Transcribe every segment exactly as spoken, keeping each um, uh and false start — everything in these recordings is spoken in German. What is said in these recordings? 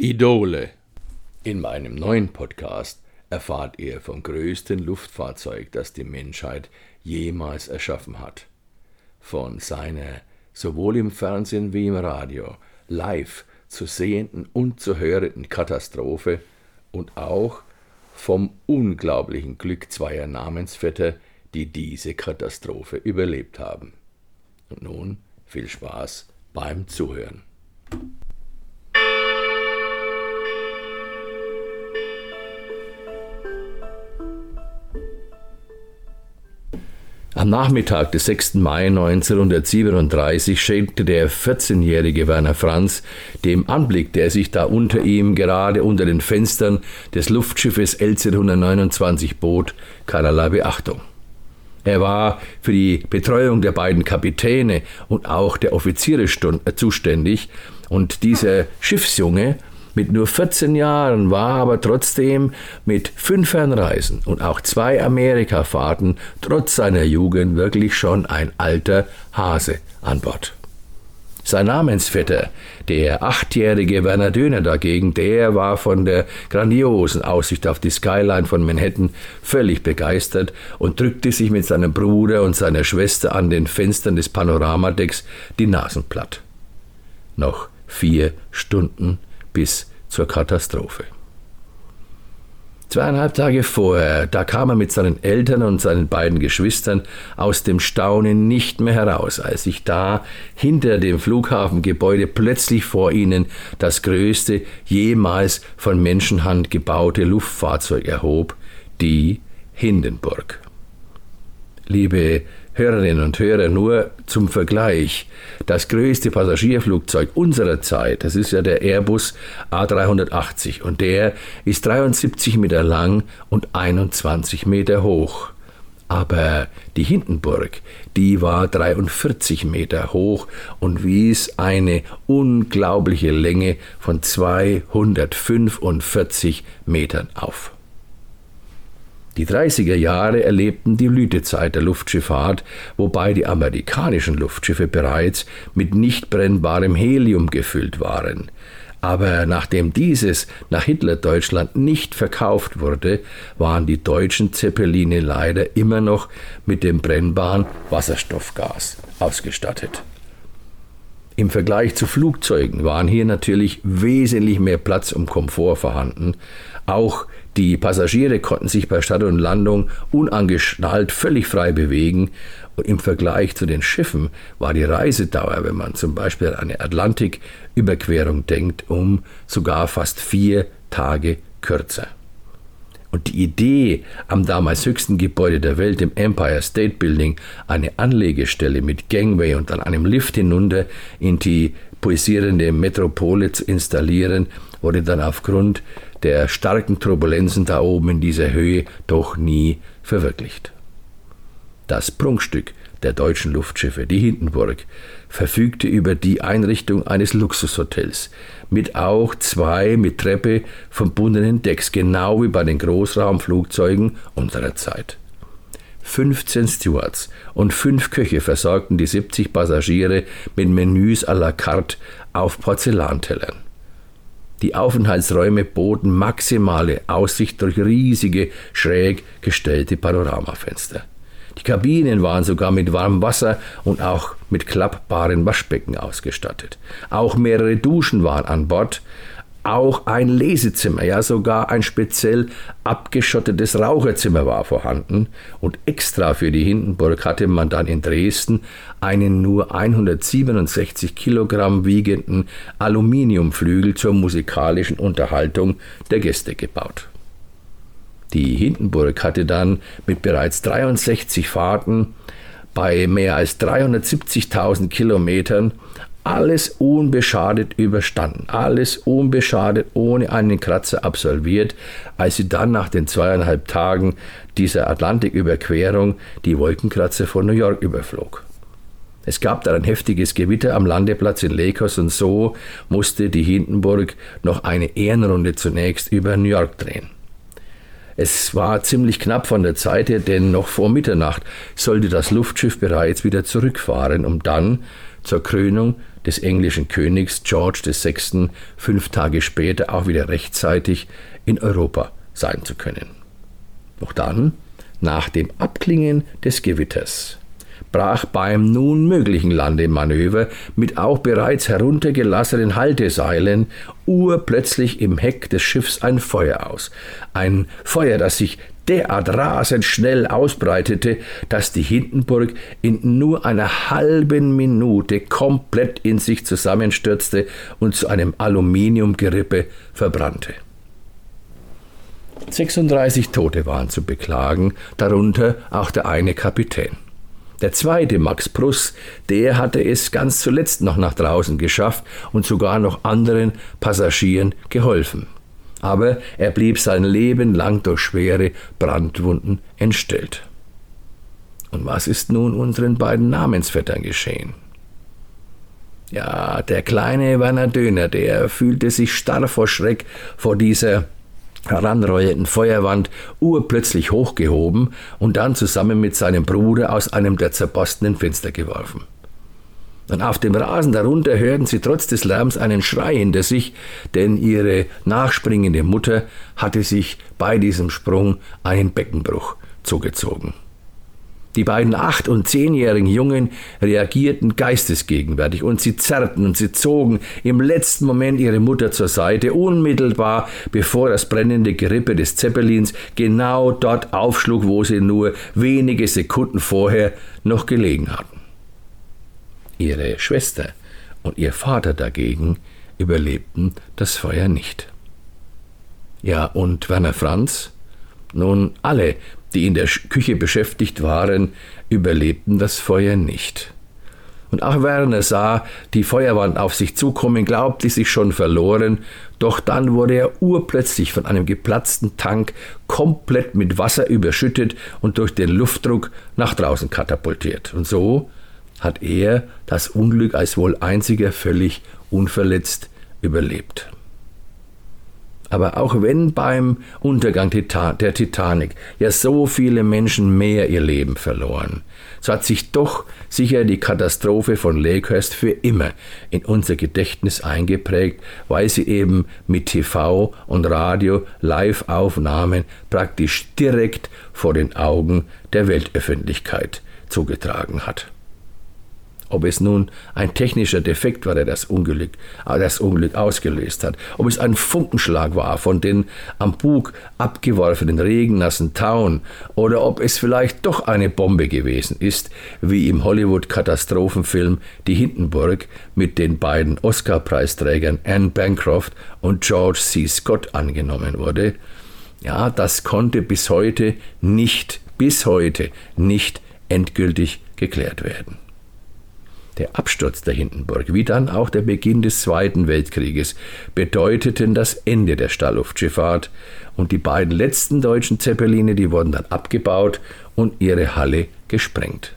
Idole. In meinem neuen Podcast erfahrt ihr vom größten Luftfahrzeug, das die Menschheit jemals erschaffen hat. Von seiner sowohl im Fernsehen wie im Radio live zu sehenden und zu hörenden Katastrophe und auch vom unglaublichen Glück zweier Namensvetter, die diese Katastrophe überlebt haben. Und nun viel Spaß beim Zuhören. Am Nachmittag des sechsten Mai neunzehnhundertsiebenunddreißig schenkte der vierzehnjährige Werner Franz dem Anblick, der sich da unter ihm gerade unter den Fenstern des Luftschiffes elfhundertneunundzwanzig bot, keinerlei Beachtung. Er war für die Betreuung der beiden Kapitäne und auch der Offiziere zuständig, und dieser Schiffsjunge mit nur vierzehn Jahren war aber trotzdem mit fünf Fernreisen und auch zwei Amerikafahrten trotz seiner Jugend wirklich schon ein alter Hase an Bord. Sein Namensvetter, der achtjährige Werner Döner dagegen, der war von der grandiosen Aussicht auf die Skyline von Manhattan völlig begeistert und drückte sich mit seinem Bruder und seiner Schwester an den Fenstern des Panoramadecks die Nasen platt. Noch vier Stunden bis zur Katastrophe. Zweieinhalb Tage vorher, da kam er mit seinen Eltern und seinen beiden Geschwistern aus dem Staunen nicht mehr heraus, als sich da hinter dem Flughafengebäude plötzlich vor ihnen das größte jemals von Menschenhand gebaute Luftfahrzeug erhob, die Hindenburg. Liebe Hörerinnen und Hörer, nur zum Vergleich: Das größte Passagierflugzeug unserer Zeit, das ist ja der Airbus A dreihundertachtzig, und der ist dreiundsiebzig Meter lang und einundzwanzig Meter hoch. Aber die Hindenburg, die war dreiundvierzig Meter hoch und wies eine unglaubliche Länge von zweihundertfünfundvierzig Metern auf. Die dreißiger Jahre erlebten die Blütezeit der Luftschifffahrt, wobei die amerikanischen Luftschiffe bereits mit nicht brennbarem Helium gefüllt waren. Aber nachdem dieses nach Hitlerdeutschland nicht verkauft wurde, waren die deutschen Zeppeline leider immer noch mit dem brennbaren Wasserstoffgas ausgestattet. Im Vergleich zu Flugzeugen waren hier natürlich wesentlich mehr Platz und Komfort vorhanden. Auch die Passagiere konnten sich bei Start und Landung unangeschnallt völlig frei bewegen. Und im Vergleich zu den Schiffen war die Reisedauer, wenn man zum Beispiel an eine Atlantiküberquerung denkt, um sogar fast vier Tage kürzer. Und die Idee, am damals höchsten Gebäude der Welt, im Empire State Building, eine Anlegestelle mit Gangway und dann einem Lift hinunter in die pulsierende Metropole zu installieren, wurde dann aufgrund der starken Turbulenzen da oben in dieser Höhe doch nie verwirklicht. Das Prunkstück der deutschen Luftschiffe, die Hindenburg, verfügte über die Einrichtung eines Luxushotels mit auch zwei mit Treppe verbundenen Decks, genau wie bei den Großraumflugzeugen unserer Zeit. fünfzehn Stewards und fünf Köche versorgten die siebzig Passagiere mit Menüs à la carte auf Porzellantellern. Die Aufenthaltsräume boten maximale Aussicht durch riesige, schräg gestellte Panoramafenster. Die Kabinen waren sogar mit warmem Wasser und auch mit klappbaren Waschbecken ausgestattet. Auch mehrere Duschen waren an Bord. Auch ein Lesezimmer, ja sogar ein speziell abgeschottetes Raucherzimmer war vorhanden. Und extra für die Hindenburg hatte man dann in Dresden einen nur hundertsiebenundsechzig Kilogramm wiegenden Aluminiumflügel zur musikalischen Unterhaltung der Gäste gebaut. Die Hindenburg hatte dann mit bereits dreiundsechzig Fahrten bei mehr als dreihundertsiebzigtausend Kilometern alles unbeschadet überstanden, alles unbeschadet ohne einen Kratzer absolviert, als sie dann nach den zweieinhalb Tagen dieser Atlantiküberquerung die Wolkenkratzer von New York überflog. Es gab da ein heftiges Gewitter am Landeplatz in Lakers und so musste die Hindenburg noch eine Ehrenrunde zunächst über New York drehen. Es war ziemlich knapp von der Zeit her, denn noch vor Mitternacht sollte das Luftschiff bereits wieder zurückfahren, um dann zur Krönung des englischen Königs George der Sechste fünf Tage später auch wieder rechtzeitig in Europa sein zu können. Doch dann, nach dem Abklingen des Gewitters, brach beim nun möglichen Landemanöver mit auch bereits heruntergelassenen Halteseilen urplötzlich im Heck des Schiffs ein Feuer aus. Ein Feuer, das sich derart rasend schnell ausbreitete, dass die Hindenburg in nur einer halben Minute komplett in sich zusammenstürzte und zu einem Aluminiumgerippe verbrannte. sechsunddreißig Tote waren zu beklagen, darunter auch der eine Kapitän. Der zweite, Max Pruss, der hatte es ganz zuletzt noch nach draußen geschafft und sogar noch anderen Passagieren geholfen. Aber er blieb sein Leben lang durch schwere Brandwunden entstellt. Und was ist nun unseren beiden Namensvettern geschehen? Ja, der kleine Werner Döner, der fühlte sich starr vor Schreck vor dieser heranrollenden Feuerwand urplötzlich hochgehoben und dann zusammen mit seinem Bruder aus einem der zerborstenen Fenster geworfen. Und auf dem Rasen darunter hörten sie trotz des Lärms einen Schrei hinter sich, denn ihre nachspringende Mutter hatte sich bei diesem Sprung einen Beckenbruch zugezogen. Die beiden acht- und zehnjährigen Jungen reagierten geistesgegenwärtig und sie zerrten und sie zogen im letzten Moment ihre Mutter zur Seite, unmittelbar bevor das brennende Gerippe des Zeppelins genau dort aufschlug, wo sie nur wenige Sekunden vorher noch gelegen hatten. Ihre Schwester und ihr Vater dagegen überlebten das Feuer nicht. Ja, und Werner Franz? Nun, alle, die in der Küche beschäftigt waren, überlebten das Feuer nicht. Und auch Werner sah die Feuerwand auf sich zukommen, glaubte sich schon verloren, doch dann wurde er urplötzlich von einem geplatzten Tank komplett mit Wasser überschüttet und durch den Luftdruck nach draußen katapultiert. Und so hat er das Unglück als wohl einziger völlig unverletzt überlebt. Aber auch wenn beim Untergang der Titanic ja so viele Menschen mehr ihr Leben verloren, so hat sich doch sicher die Katastrophe von Lakehurst für immer in unser Gedächtnis eingeprägt, weil sie eben mit T V und Radio Live-Aufnahmen praktisch direkt vor den Augen der Weltöffentlichkeit zugetragen hat. Ob es nun ein technischer Defekt war, der das Unglück, das Unglück ausgelöst hat, ob es ein Funkenschlag war von den am Bug abgeworfenen regennassen Tauen oder ob es vielleicht doch eine Bombe gewesen ist, wie im Hollywood-Katastrophenfilm Die Hindenburg mit den beiden Oscar-Preisträgern Anne Bancroft und George C. Scott angenommen wurde, ja, das konnte bis heute nicht, bis heute nicht endgültig geklärt werden. Der Absturz der Hindenburg, wie dann auch der Beginn des Zweiten Weltkrieges, bedeuteten das Ende der Stahlluftschifffahrt und die beiden letzten deutschen Zeppeline, die wurden dann abgebaut und ihre Halle gesprengt.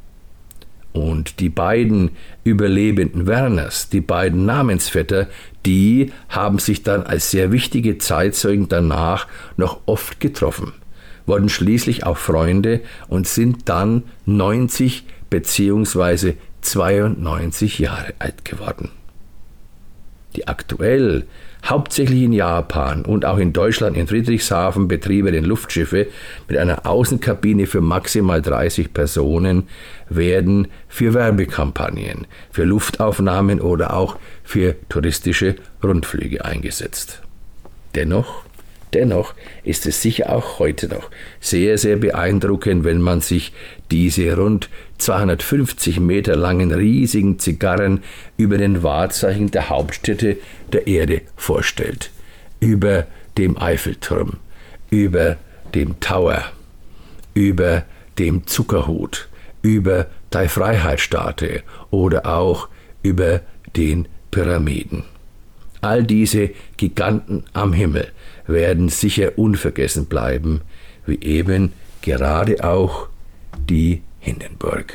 Und die beiden überlebenden Werners, die beiden Namensvetter, die haben sich dann als sehr wichtige Zeitzeugen danach noch oft getroffen, wurden schließlich auch Freunde und sind dann neunzig beziehungsweise zweiundneunzig Jahre alt geworden. Die aktuell hauptsächlich in Japan und auch in Deutschland in Friedrichshafen betriebenen Luftschiffe mit einer Außenkabine für maximal dreißig Personen werden für Werbekampagnen, für Luftaufnahmen oder auch für touristische Rundflüge eingesetzt. Dennoch Dennoch ist es sicher auch heute noch sehr, sehr beeindruckend, wenn man sich diese rund zweihundertfünfzig Meter langen riesigen Zigarren über den Wahrzeichen der Hauptstädte der Erde vorstellt. Über dem Eiffelturm, über dem Tower, über dem Zuckerhut, über der Freiheitsstatue oder auch über den Pyramiden. All diese Giganten am Himmel werden sicher unvergessen bleiben, wie eben gerade auch die Hindenburg.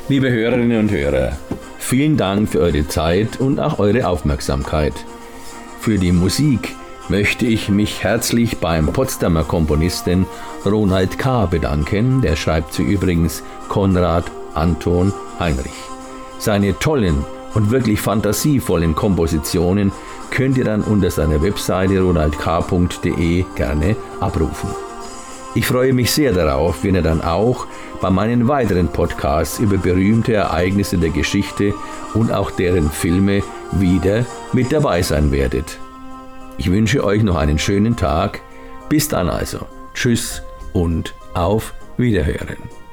Liebe Hörerinnen und Hörer, vielen Dank für eure Zeit und auch eure Aufmerksamkeit. Für die Musik möchte ich mich herzlich beim Potsdamer Komponisten Ronald K. bedanken. Der schreibt sie übrigens Konrad Anton Heinrich. Seine tollen und wirklich fantasievollen Kompositionen könnt ihr dann unter seiner Webseite ronald k punkt de gerne abrufen. Ich freue mich sehr darauf, wenn ihr dann auch bei meinen weiteren Podcasts über berühmte Ereignisse der Geschichte und auch deren Filme wieder mit dabei sein werdet. Ich wünsche euch noch einen schönen Tag. Bis dann also. Tschüss und auf Wiederhören.